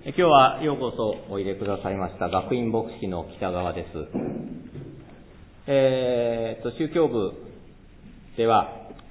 今日はようこそおいでくださいました学院牧師の北川です。宗教部では、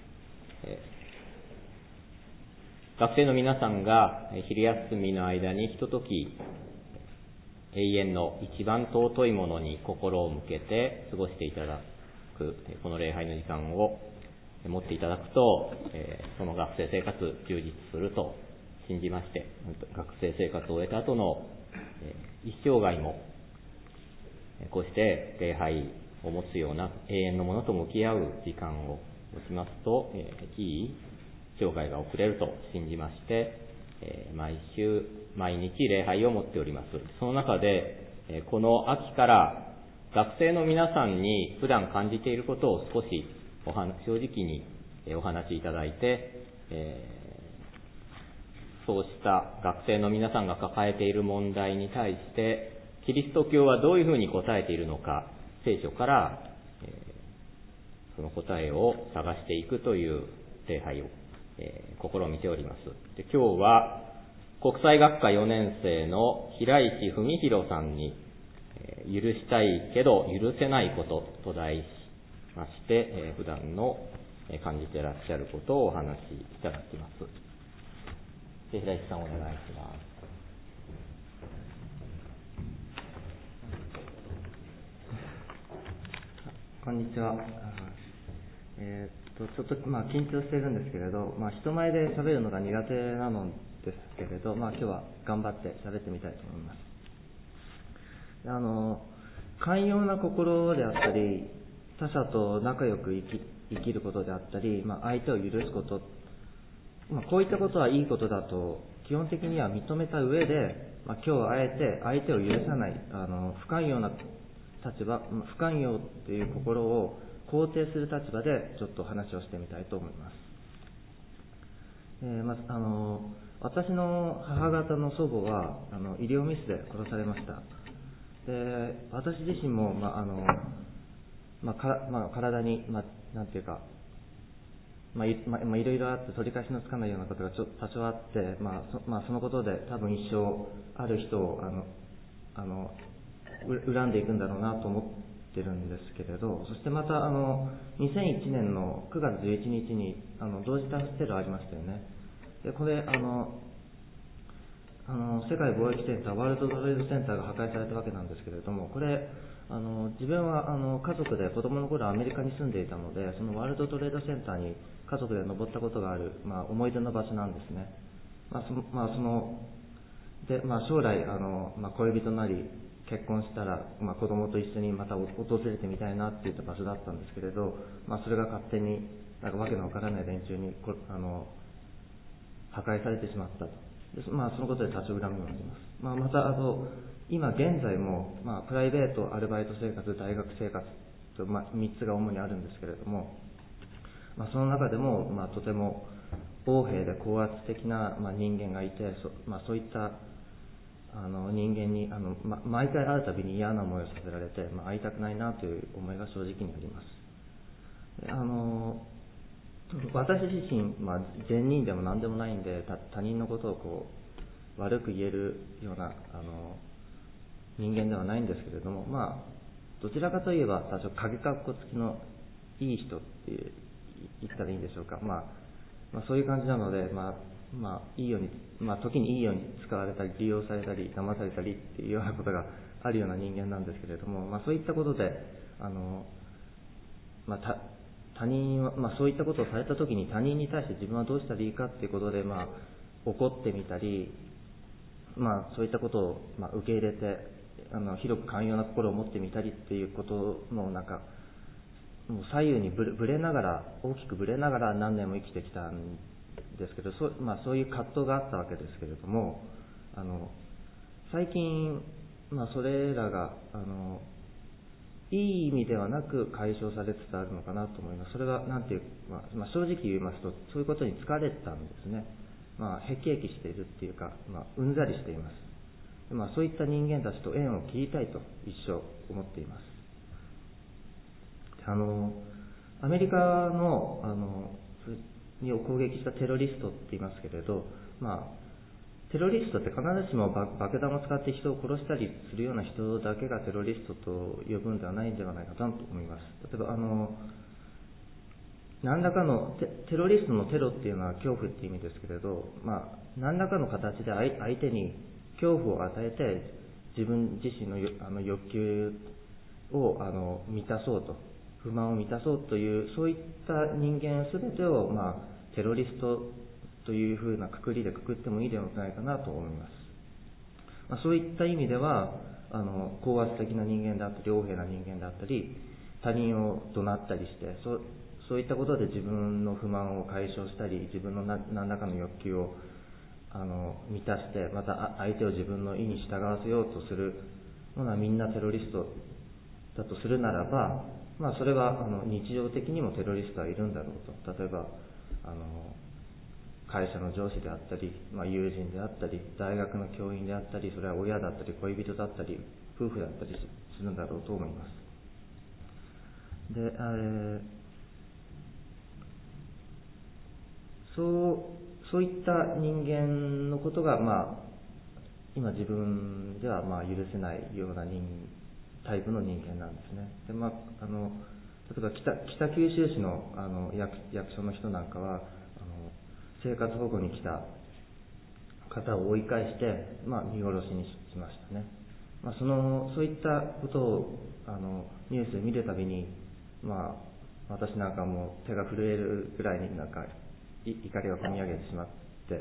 学生の皆さんが昼休みの間にひととき永遠の一番尊いものに心を向けて過ごしていただくこの礼拝の時間を持っていただくと、その学生生活充実すると信じまして、学生生活を終えた後の一生涯もこうして礼拝を持つような永遠のものと向き合う時間を持ちますと、いい生涯が送れると信じまして、毎日礼拝を持っております。その中でこの秋から学生の皆さんに普段感じていることを少し正直にお話しいただいて、そうした学生の皆さんが抱えている問題に対してキリスト教はどういうふうに答えているのか、聖書から、その答えを探していくという礼拝を、試みております。で、今日は国際学科4年生の平石文弘さんに、許したいけど許せないことと題しまして、普段の感じていらっしゃることをお話しいただきます。平石さん、お願いします。 こんにちは。ちょっと緊張しているんですけれど、人前で喋るのが苦手なのですけれど、今日は頑張って喋ってみたいと思います。寛容な心であったり、他者と仲良く生きることであったり、相手を許すこと、こういったことはいいことだと基本的には認めた上で、今日はあえて相手を許さない、不寛容な立場、不寛容という心を肯定する立場でちょっと話をしてみたいと思います。私の母方の祖母は医療ミスで殺されました。で、私自身も、体に、なんていうか、いろいろあって取り返しのつかないようなことが多少あって、そのことで多分一生ある人を恨んでいくんだろうなと思ってるんですけれど、そしてまた2001年の9月11日に同時多発テロありましたよね。で、これ世界貿易センター、ワールドトレードセンターが破壊されたわけなんですけれども、これ自分は家族で子供の頃アメリカに住んでいたので、そのワールドトレードセンターに家族で登ったことがある、思い出の場所なんですね。将来恋人なり結婚したら、子供と一緒にまた訪れてみたいなっていった場所だったんですけれど、それが勝手にわけのわからない連中に破壊されてしまったと。で、そのことで立ち恨みもあります。また今現在も、プライベート、アルバイト生活、大学生活と、3つが主にあるんですけれども、その中でも、とても横柄で高圧的な、人間がいて、そういった人間に毎回会うたびに嫌な思いをさせられて、会いたくないなという思いが正直にあります。私自身、善人でも何でもないんで、他人のことを悪く言えるような人間ではないんですけれども、どちらかといえば多少影かっこつきのいい人って言ったらいいんでしょうか。そういう感じなので、いいように、時にいいように使われたり、利用されたり、騙されたりっていうようなことがあるような人間なんですけれども、そういったことで、他人は、そういったことをされたときに他人に対して自分はどうしたらいいかっていうことで、怒ってみたり、そういったことを、受け入れて、広く寛容な心を持ってみたりっていうことのもう左右にぶれながら、大きくぶれながら何年も生きてきたんですけど、そういう葛藤があったわけですけれども、最近、それらがいい意味ではなく解消されつつあるのかなと思います。それはなんていう、正直言いますと、そういうことに疲れたんですね。へきへきしているっていうか、うんざりしています。そういった人間たちと縁を切りたいと一生思っています。アメリカのを攻撃したテロリストって言いますけれど、 テロリストって必ずしも爆弾を使って人を殺したりするような人だけがテロリストと呼ぶんではないんではないかと思います。例えば何らかのテロリストのテロっていうのは恐怖っていう意味ですけれど、何らかの形で相手に恐怖を与えて自分自身の欲求を満たそうと、不満を満たそうという、そういった人間すべてを、テロリストというふうな括りでくくってもいいではないかなと思います。そういった意味では高圧的な人間であったり横柄な人間であったり、他人を怒鳴ったりして、そういったことで自分の不満を解消したり、自分の何らかの欲求を満たして、また相手を自分の意に従わせようとするのはみんなテロリストだとするならば、それは日常的にもテロリストはいるんだろうと。例えば会社の上司であったり、友人であったり、大学の教員であったり、それは親だったり恋人だったり夫婦だったりするんだろうと思います。で、そういった人間のことが、今自分では許せないようなタイプの人間なんですね。で、例えば北九州市の役所の人なんかは生活保護に来た方を追い返して、見殺しにしましたね。そういったことをニュースで見るたびに、私なんかも手が震えるぐらいに怒りがこみ上げてしまって、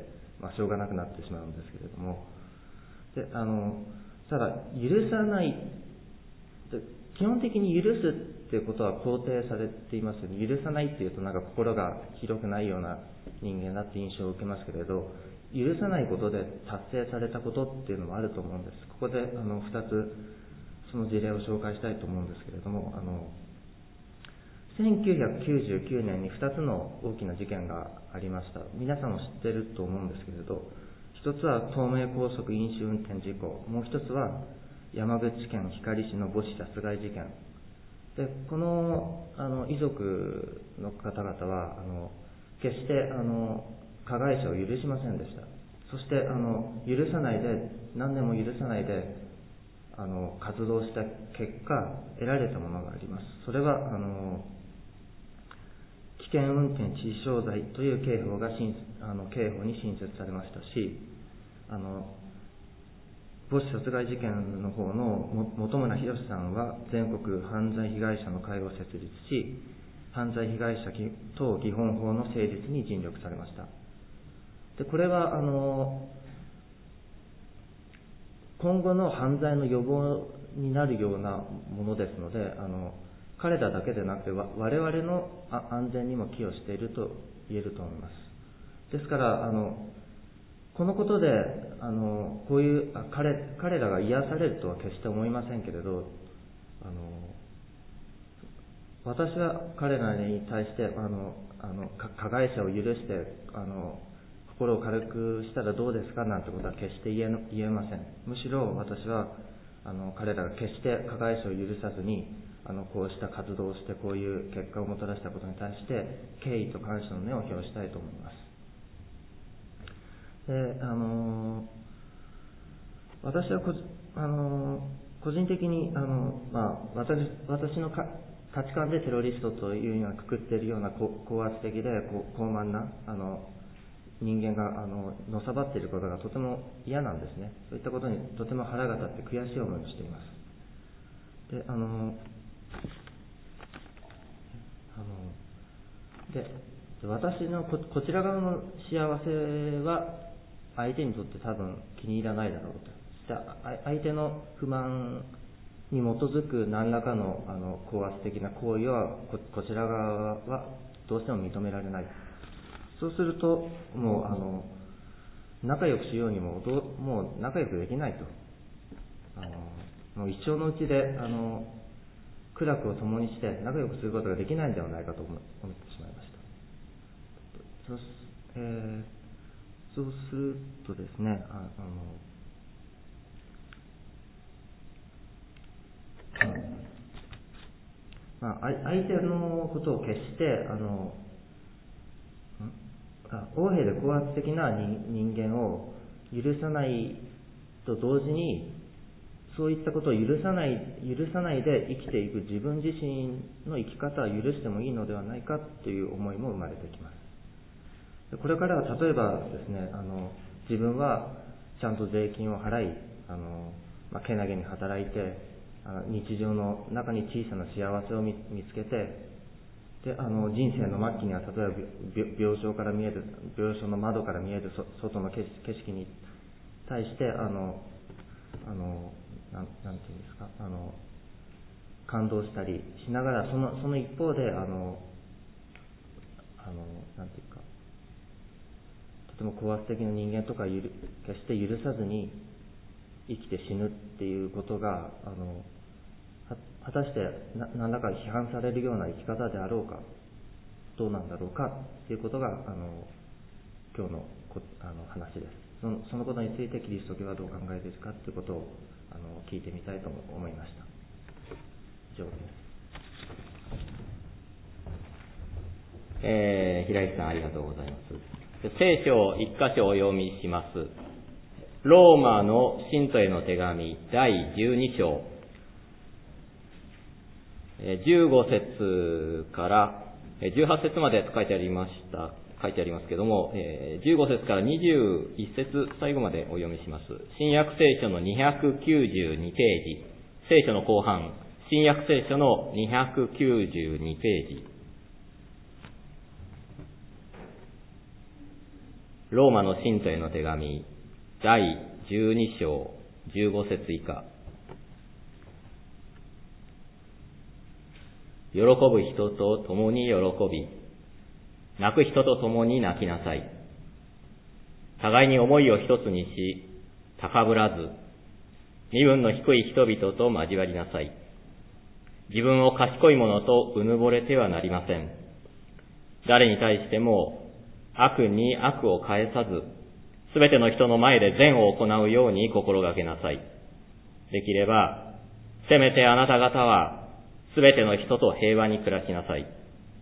しょうがなくなってしまうんですけれども、でただ許さない基本的に許すっていうことは肯定されていますよね。許さないっていうと心が広くないような人間だって印象を受けますけれど、許さないことで達成されたことっていうのもあると思うんです。ここで2つその事例を紹介したいと思うんですけれども、1999年に2つの大きな事件がありました。皆さんも知っていると思うんですけれど、一つは東名高速飲酒運転事故、もう一つは山口県光市の母子殺害事件で、この遺族の方々は決して加害者を許しませんでした。そして許さないで、何年も許さないで活動した結果得られたものがあります。それは危険運転致死傷罪という刑法に新設されましたし、母子殺害事件の方の本村博さんは全国犯罪被害者の会を設立し、犯罪被害者等基本法の成立に尽力されました。で、これは今後の犯罪の予防になるようなものですので、彼らだけでなくて我々の安全にも寄与していると言えると思います。ですからこのことでこういう彼らが癒されるとは決して思いませんけれど、私は彼らに対して加害者を許して心を軽くしたらどうですかなんてことは決して言えません。むしろ私は彼らが決して加害者を許さずにこうした活動をしてこういう結果をもたらしたことに対して敬意と感謝の念を表したいと思います。で私は個人的に私の価値観でテロリストというようなくくっているような高圧的で高慢な人間がのさばっていることがとても嫌なんですね。そういったことにとても腹が立って悔しい思いをしています。で私のこちら側の幸せは相手にとって多分気に入らないだろうと。相手の不満に基づく何らかの高圧的な行為はこちら側はどうしても認められない。そうするともう仲良くしようにももう仲良くできないと。もう一生のうちで苦楽を共にして仲良くすることができないんではないかと思ってしまいました。そうするとですね、相手のことを決して横柄で高圧的な人間を許さないと同時に、そういったことを許さないで生きていく自分自身の生き方を許してもいいのではないかという思いも生まれてきます。これからは例えばですね、自分はちゃんと税金を払い、けなげに働いて、日常の中に小さな幸せを見つけて、で人生の末期には例えば病床の窓から見える外の景色に対してなんていうんですか、感動したりしながら、その一方でなんていうか、とても高圧的な人間とか決して許さずに生きて死ぬっていうことが果たして何らか批判されるような生き方であろうか、どうなんだろうかっていうことが今日の話です。そのことについてキリスト教はどう考えているかということを聞いてみたいと思いました。以上です。 平井さん、ありがとうございます。聖書一箇所お読みします。ローマの信徒への手紙第12章15節から18節まで書いてありますけども、15節から21節最後までお読みします。新約聖書の292ページ、聖書の後半、新約聖書の292ページ、ローマの信徒への手紙第12章15節以下。喜ぶ人と共に喜び、泣く人と共に泣きなさい。互いに思いを一つにし、高ぶらず、身分の低い人々と交わりなさい。自分を賢い者とうぬぼれてはなりません。誰に対しても悪に悪を返さず、すべての人の前で善を行うように心がけなさい。できれば、せめてあなた方は、すべての人と平和に暮らしなさい。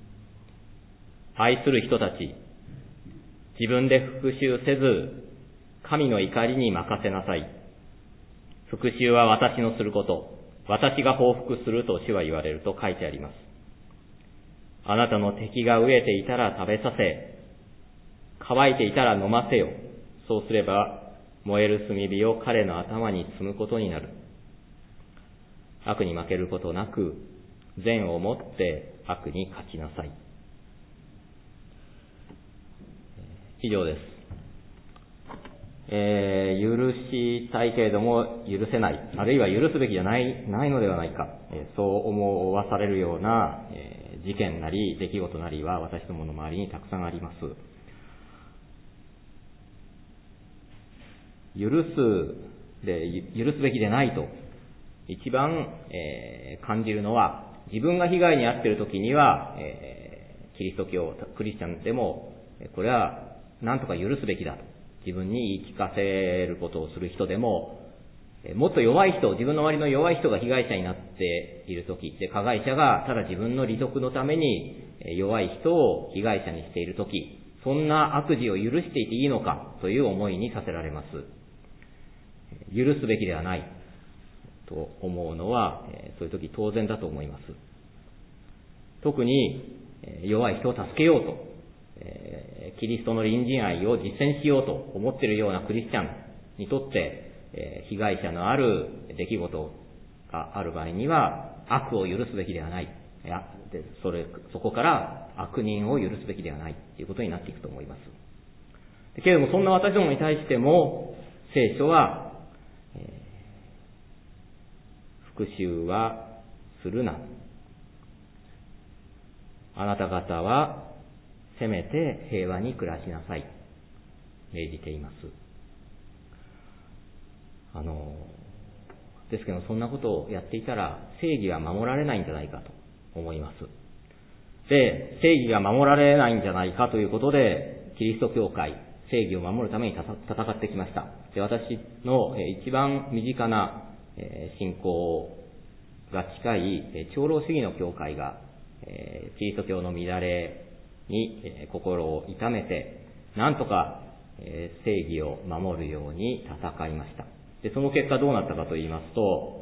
愛する人たち、自分で復讐せず、神の怒りに任せなさい。復讐は私のすること、私が報復すると主は言われると書いてあります。あなたの敵が飢えていたら食べさせ、乾いていたら飲ませよ。そうすれば、燃える炭火を彼の頭に積むことになる。悪に負けることなく、善をもって悪に勝ちなさい。以上です。許したいけれども許せない、あるいは許すべきじゃないのではないか、そう思わされるような、事件なり出来事なりは私どもの周りにたくさんあります。許すべきでないと一番、感じるのは、自分が被害に遭っているときには、キリスト教、クリスチャンでも、これは何とか許すべきだと自分に言い聞かせることをする人でも、もっと弱い人、自分の周りの弱い人が被害者になっているとき、で加害者がただ自分の利得のために弱い人を被害者にしているとき、そんな悪事を許していていいのかという思いにさせられます。許すべきではないと思うのは、そういう時当然だと思います。特に弱い人を助けようと、キリストの隣人愛を実践しようと思っているようなクリスチャンにとって、被害者のある出来事がある場合には悪を許すべきではない。そこから悪人を許すべきではないということになっていくと思います。けれども、そんな私どもに対しても聖書は、復讐はするな。あなた方はせめて平和に暮らしなさい。命じています。ですけど、そんなことをやっていたら正義は守られないんじゃないかと思います。で、正義が守られないんじゃないかということで、キリスト教会、正義を守るために戦ってきました。で、私の一番身近な信仰が近い長老主義の教会が、キリスト教の乱れに心を痛めて、なんとか正義を守るように戦いました。で、その結果どうなったかと言いますと、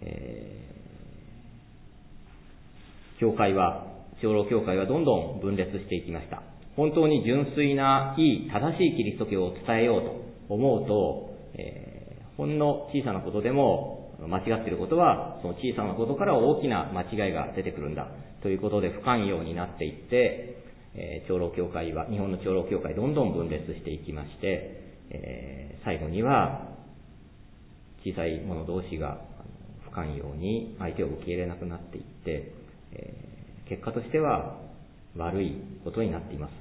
長老教会はどんどん分裂していきました。本当に純粋ないい正しいキリスト教を伝えようと思うと、ほんの小さなことでも間違っていることはその小さなことから大きな間違いが出てくるんだということで不寛容になっていって、長老教会は日本の長老教会どんどん分裂していきまして、最後には小さい者同士が不寛容に相手を受け入れなくなっていって、結果としては悪いことになっています。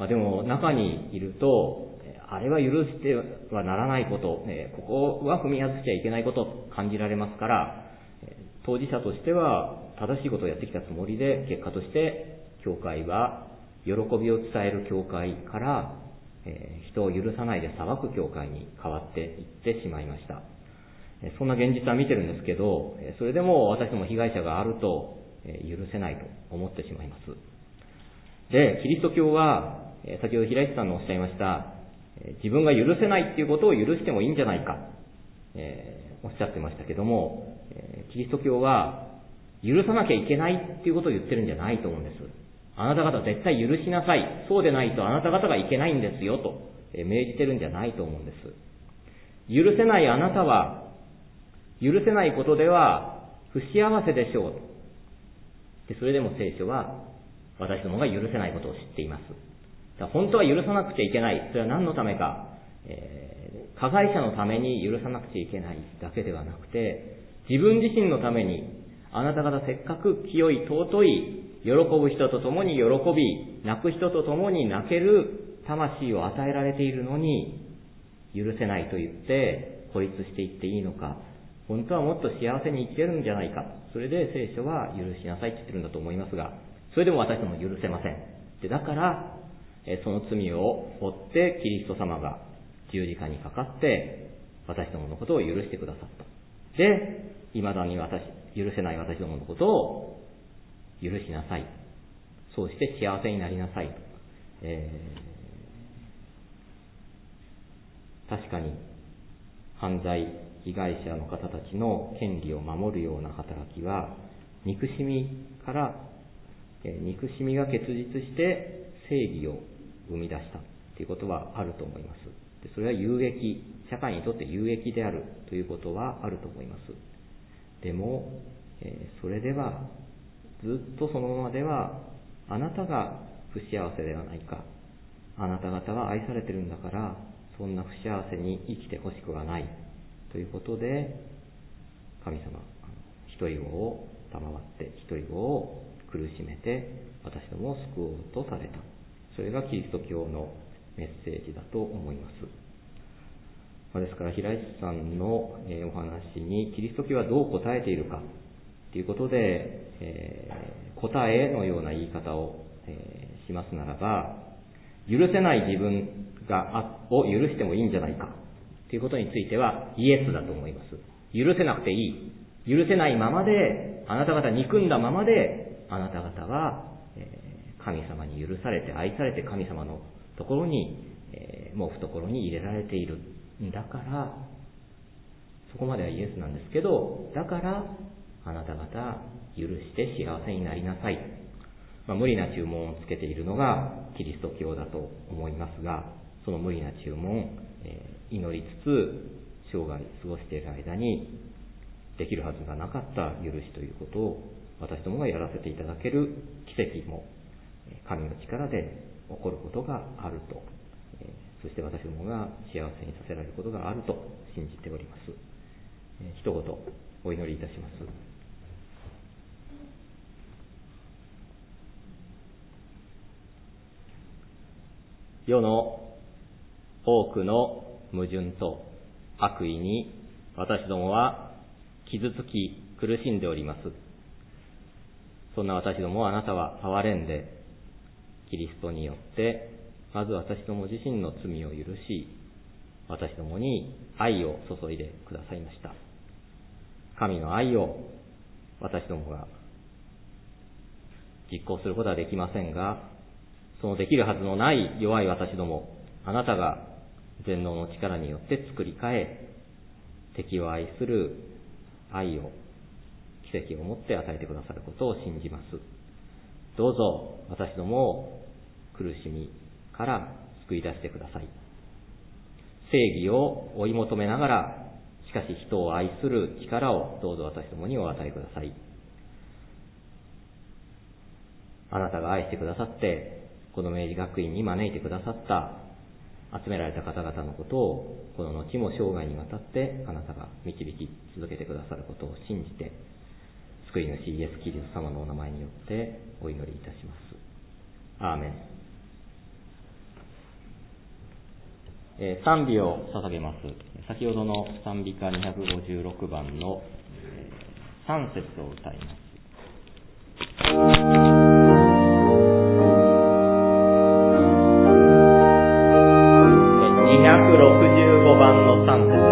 でも中にいると、あれは許してはならないこと、ここは踏み外しちゃいけないことと感じられますから、当事者としては正しいことをやってきたつもりで、結果として教会は喜びを伝える教会から、人を許さないで裁く教会に変わっていってしまいました。そんな現実は見てるんですけど、それでも私ども被害者があると許せないと思ってしまいます。で、キリスト教は先ほど平石さんのおっしゃいました自分が許せないっていうことを許してもいいんじゃないか、おっしゃってましたけども、キリスト教は許さなきゃいけないっていうことを言ってるんじゃないと思うんです。あなた方絶対許しなさい、そうでないとあなた方がいけないんですよと命じてるんじゃないと思うんです。許せないあなたは許せないことでは不幸せでしょう。で、それでも聖書は私どもが許せないことを知っています。だから本当は許さなくちゃいけない。それは何のためか、加害者のために許さなくちゃいけないだけではなくて、自分自身のために、あなた方せっかく清い尊い、喜ぶ人と共に喜び、泣く人と共に泣ける魂を与えられているのに、許せないと言って孤立していっていいのか、本当はもっと幸せに生きてるんじゃないか。それで聖書は許しなさいって言ってるんだと思いますが、それでも私ども許せません。で、だから、その罪を負ってキリスト様が十字架にかかって私どものことを許してくださった。で、未だに許せない私どものことを許しなさい。そうして幸せになりなさい。確かに犯罪被害者の方たちの権利を守るような働きは憎しみが結実して正義を生み出したということはあると思います。で、それは有益、社会にとって有益であるということはあると思います。でも、それではずっとそのままではあなたが不幸せではないか、あなた方は愛されてるんだからそんな不幸せに生きてほしくはないということで、神様一人子を賜って一人子を苦しめて私どもを救おうとされた。それがキリスト教のメッセージだと思います。ですから平石さんのお話にキリスト教はどう答えているかということで、答えのような言い方をしますならば、許せない自分を許してもいいんじゃないかということについてはイエスだと思います。許せなくていい。許せないままで、あなた方憎んだままで、あなた方は神様に許されて愛されて神様のところに、もう懐に入れられている。だから、そこまではイエスなんですけど、だからあなた方許して幸せになりなさい。無理な注文をつけているのがキリスト教だと思いますが、その無理な注文、祈りつつ生涯過ごしている間にできるはずがなかった許しということを私どもがやらせていただける奇跡も神の力で起こることがあると、そして私どもが幸せにさせられることがあると信じております。一言お祈りいたします。世の多くの矛盾と悪意に私どもは傷つき苦しんでおります。そんな私どもをあなたは憐れんで、キリストによってまず私ども自身の罪を許し、私どもに愛を注いでくださいました。神の愛を私どもが実行することはできませんが、そのできるはずのない弱い私ども、あなたが全能の力によって作り変え、敵を愛する愛を、奇跡をもって与えてくださることを信じます。どうぞ私どもを苦しみから救い出してください。正義を追い求めながら、しかし人を愛する力をどうぞ私どもにお与えください。あなたが愛してくださって、この明治学院に招いてくださった集められた方々のことを、この後も生涯にわたってあなたが導き続けてくださることを信じて、救い主イエス・キリスト様のお名前によってお祈りいたします。アーメン。賛美を捧げます。先ほどの賛美歌256番の3節を歌います。265番の3節。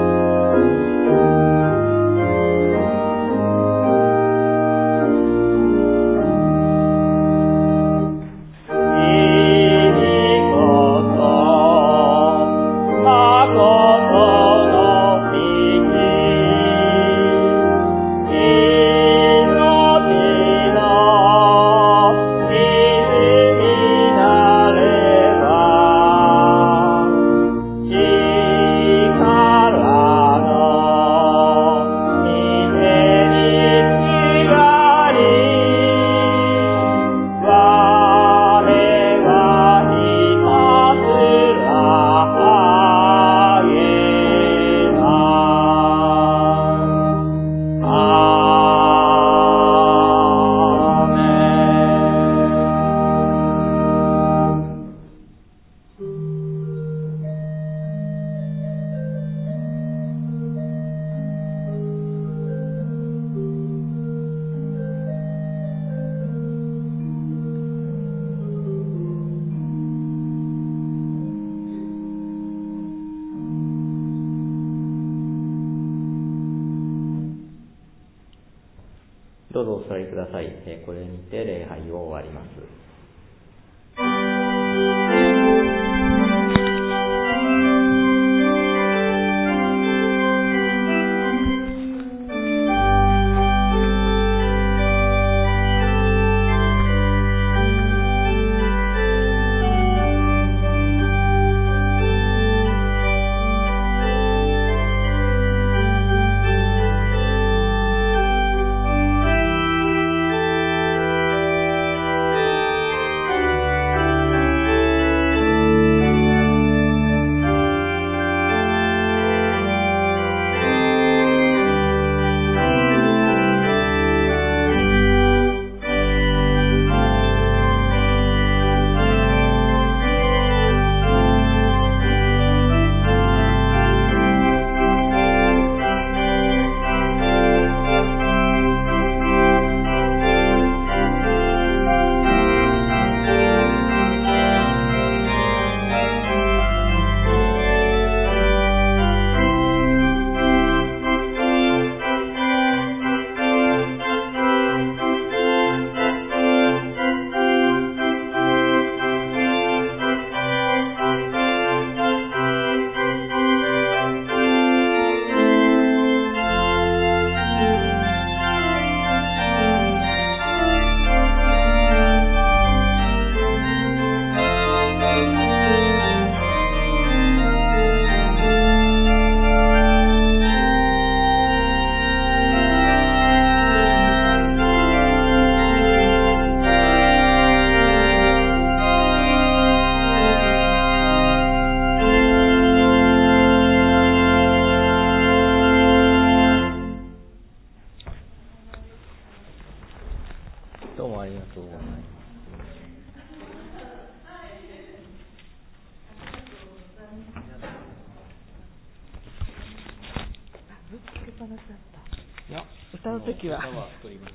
どうぞお座りください。これにて礼拝を終わります。どうもありがとうございます。 歌うときは。